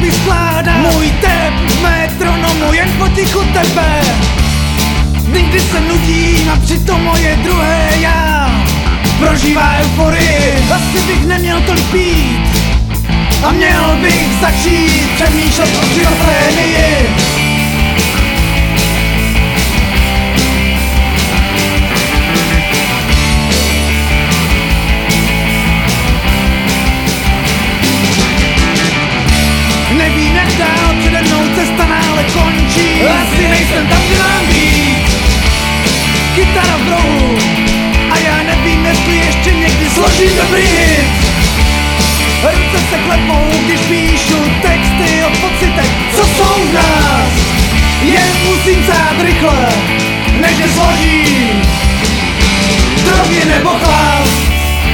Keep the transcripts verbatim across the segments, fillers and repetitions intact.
skladby skládá můj tep v metronomu jen potichu tebe. Dny, kdy se nudím a přitom moje druhé já prožívá euforii. Asi bych neměl tolik pít a měl bych začít přemýšlet o schizofrenii. Nevím jak dál, přede mnou cesta náhle končí. Asi nejsem tam, kde mám být. Kytara v rohu a já nevím, jestli ještě někdy složím dobrý hit. Ruce se klepou, když píšu texty o pocitech, co jsou v nás. Jen musím psát rychle, než je složím drogy nebo chlast.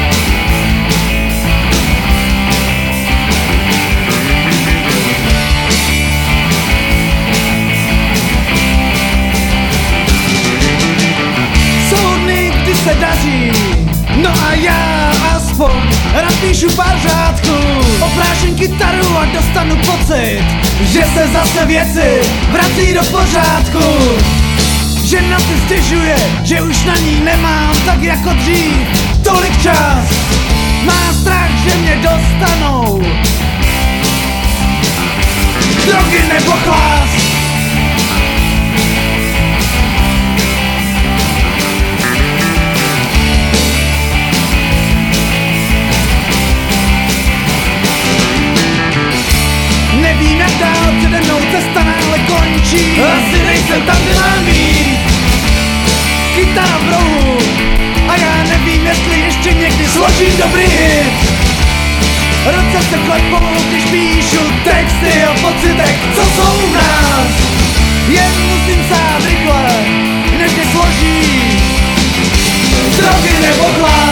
Se daří, no a já aspoň rád píšu pár řádků. Opráším kytaru a dostanu pocit, že se zase věci vrací do pořádku. Žena si stěžuje, že už na ní nemám tak jako dřív tolik čas. Má strach, že mě dostanou drogy nebo chlast. Nevím jak dál, přede mnou cesta náhle končí. Asi nejsem tam, kde mám být. Kytara v rohu a já nevím, jestli ještě někdy složím dobrý hit. Ruce se klepou, když píšu texty o pocitech, co jsou v nás. Jen musím psát rychle, než je složí drogy nebo chlast.